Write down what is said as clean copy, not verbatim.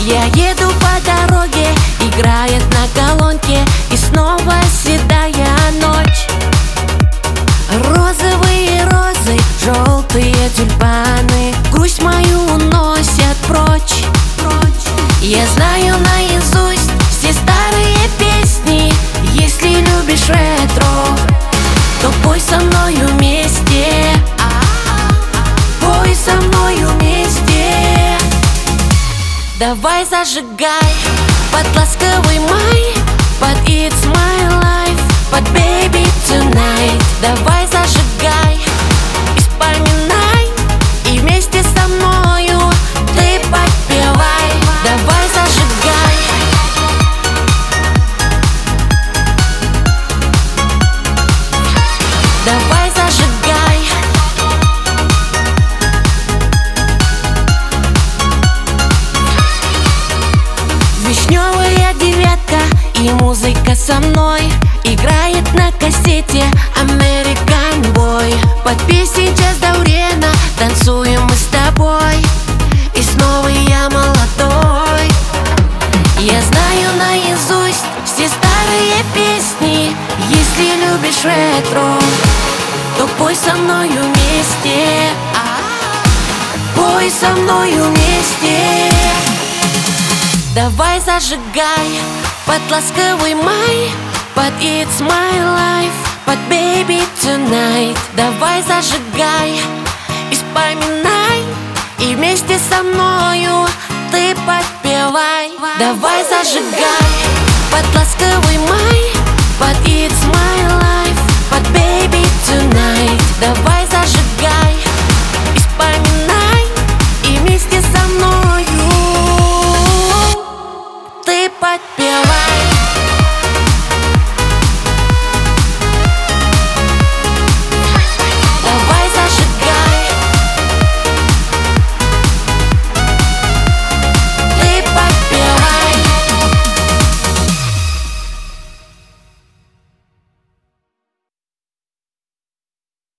Я еду по дороге, играет на колонке, и снова седая ночь. Розовые розы, желтые тюльпаны грусть мою уносят прочь. Я знаю наизусть все старые песни. Если любишь ретро, то пой со мною вместе. Пой со мною вместе. Давай зажигай под ласковый май, под It's My Life, под Baby Tonight. Давай зажигай и вспоминай, и вместе со мною ты подпевай. Давай зажигай. Давай зажигай. Вишневая девятка и музыка со мной играет на кассете American Boy. Под песню Джаз Даурена танцуем мы с тобой, и снова я молодой. Я знаю наизусть все старые песни. Если любишь ретро, то пой со мною вместе. Пой со мною вместе. Давай зажигай под ласковый май, под It's My Life, под Baby Tonight. Давай зажигай и вспоминай, и вместе со мною ты подпевай. Давай зажигай под ласковый май, под It's My Life.